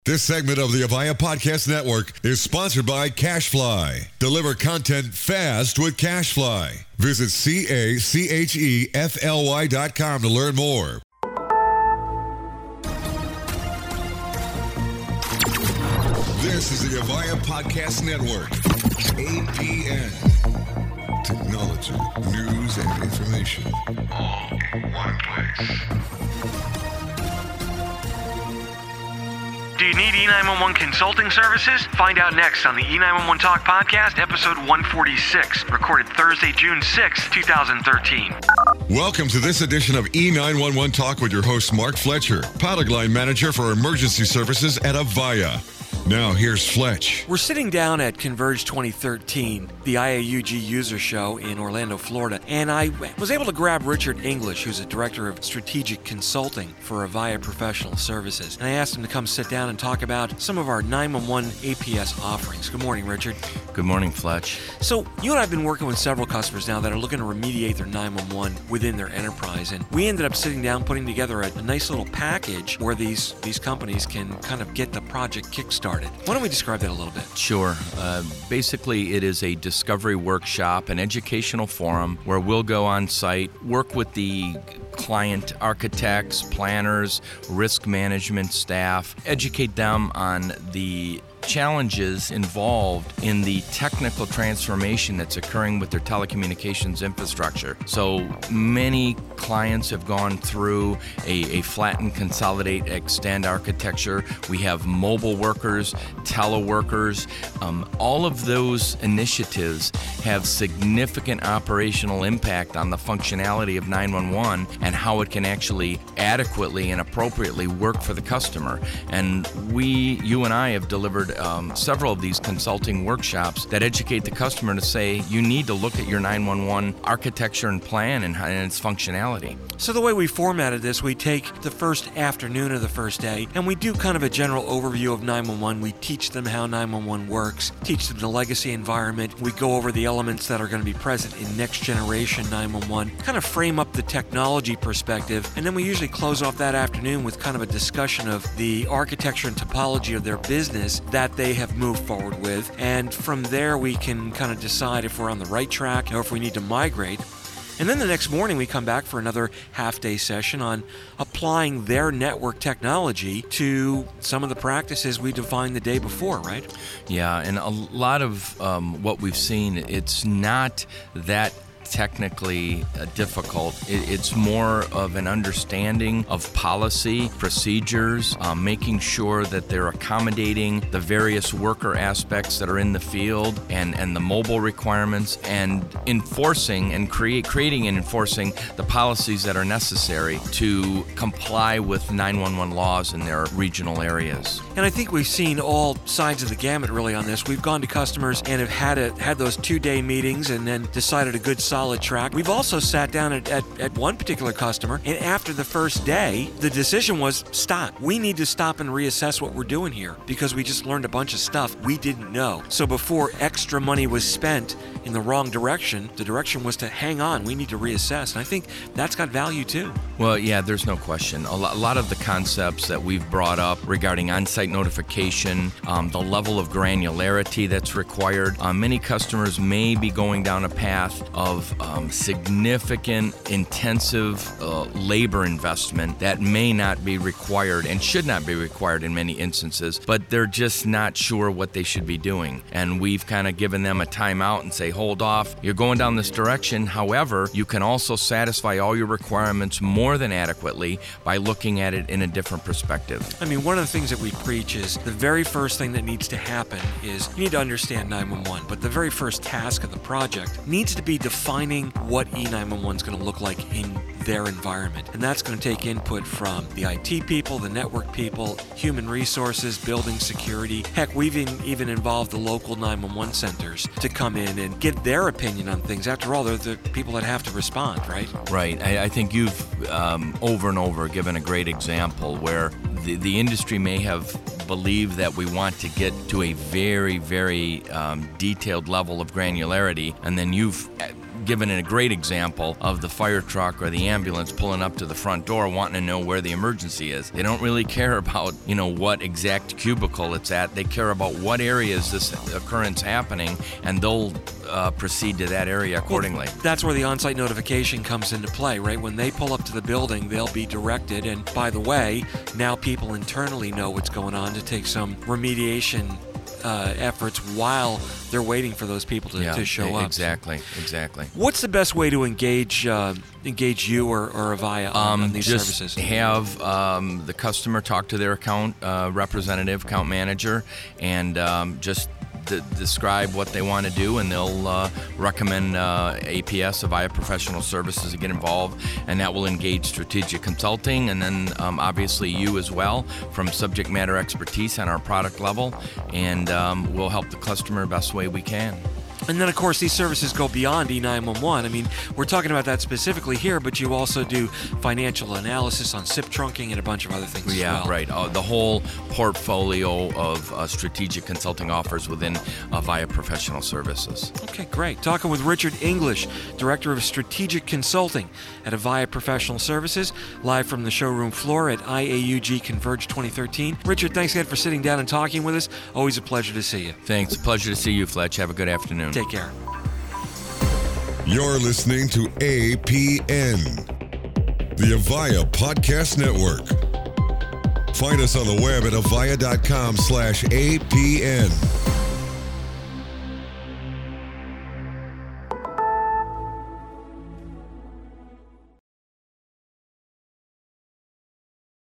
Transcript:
This segment of the Avaya Podcast Network is sponsored by CashFly. Deliver content fast with CashFly. Visit CACHEFLY.com to learn more. This is the Avaya Podcast Network. APN. Technology, news, and information. All in one place. Do you need E911 consulting services? Find out next on the E911 Talk Podcast, episode 146, recorded Thursday, June 6, 2013. Welcome to this edition of E911 Talk with your host, Mark Fletcher, product line manager for emergency services at Avaya. Now, here's Fletch. We're sitting down at Converge 2013, the IAUG user show in Orlando, Florida, and I was able to grab Richard English, who's a director of strategic consulting for Avaya Professional Services, and I asked him to come sit down and talk about some of our 911 APS offerings. Good morning, Richard. Good morning, Fletch. So, you and I have been working with several customers now that are looking to remediate their 911 within their enterprise, and we ended up sitting down, putting together a nice little package where these companies can kind of get the project kickstarted. Why don't we describe that a little bit? Sure. Basically, it is a discovery workshop, an educational forum where we'll go on site, work with the client architects, planners, risk management staff, educate them on the challenges involved in the technical transformation that's occurring with their telecommunications infrastructure. So many clients have gone through a flatten, consolidate, extend architecture. We have mobile workers, teleworkers. All of those initiatives have significant operational impact on the functionality of 911 and how it can actually adequately and appropriately work for the customer. And you and I have delivered several of these consulting workshops that educate the customer to say, you need to look at your 911 architecture and plan and its functionality. So the way we formatted this, we take the first afternoon of the first day, and we do kind of a general overview of 911. We teach them how 911 works, teach them the legacy environment. We go over the elements that are going to be present in next generation 911, kind of frame up the technology perspective, and then we usually close off that afternoon with kind of a discussion of the architecture and topology of their business that they have moved forward with. And from there, we can kind of decide if we're on the right track or if we need to migrate. And then the next morning, we come back for another half-day session on applying their network technology to some of the practices we defined the day before, right? Yeah, and a lot of what we've seen, it's not that technically difficult. It's more of an understanding of policy, procedures, making sure that they're accommodating the various worker aspects that are in the field and the mobile requirements, and enforcing and creating and enforcing the policies that are necessary to comply with 911 laws in their regional areas. And I think we've seen all sides of the gamut really on this. We've gone to customers and have had those 2-day meetings and then decided a good solid track. We've also sat down at one particular customer, and after the first day, the decision was stop. We need to stop and reassess what we're doing here because we just learned a bunch of stuff we didn't know. So before extra money was spent in the wrong direction, the direction was to hang on. We need to reassess. And I think that's got value too. Well, yeah, there's no question. A lot of the concepts that we've brought up regarding on-site notification, the level of granularity that's required, many customers may be going down a path of significant, intensive labor investment that may not be required and should not be required in many instances, but they're just not sure what they should be doing. And we've kind of given them a timeout and say, hold off, you're going down this direction. However, you can also satisfy all your requirements more than adequately by looking at it in a different perspective. I mean, one of the things that we preach is the very first thing that needs to happen is you need to understand 911, but the very first task of the project needs to be defining what E911 is going to look like in their environment. And that's going to take input from the IT people, the network people, human resources, building security. Heck, we've even involved the local 911 centers to come in and get their opinion on things. After all, they're the people that have to respond, right? Right. I think you've over and over given a great example where the industry may have believed that we want to get to a very, very detailed level of granularity, and then you've given a great example of the fire truck or the ambulance pulling up to the front door wanting to know where the emergency is. They don't really care about, what exact cubicle it's at. They care about what area is this occurrence happening, and they'll proceed to that area accordingly. Well, that's where the on-site notification comes into play, right? When they pull up to the building, they'll be directed. And by the way, now people internally know what's going on to take some remediation efforts while they're waiting for those people to show up. Exactly. What's the best way to engage you or Avaya on these services? Just have the customer talk to their account representative, account manager, and just describe what they want to do, and they'll recommend APS, Avaya Professional Services, to get involved, and that will engage strategic consulting, and then obviously you as well from subject matter expertise on our product level, and we'll help the customer best way we can. And then, of course, these services go beyond E911. I mean, we're talking about that specifically here, but you also do financial analysis on SIP trunking and a bunch of other things as well. Yeah, right. The whole portfolio of strategic consulting offers within Avaya Professional Services. Okay, great. Talking with Richard English, Director of Strategic Consulting at Avaya Professional Services, live from the showroom floor at IAUG Converge 2013. Richard, thanks again for sitting down and talking with us. Always a pleasure to see you. Thanks. Pleasure to see you, Fletch. Have a good afternoon. Take care. You're listening to APN, the Avaya Podcast Network. Find us on the web at avaya.com/APN.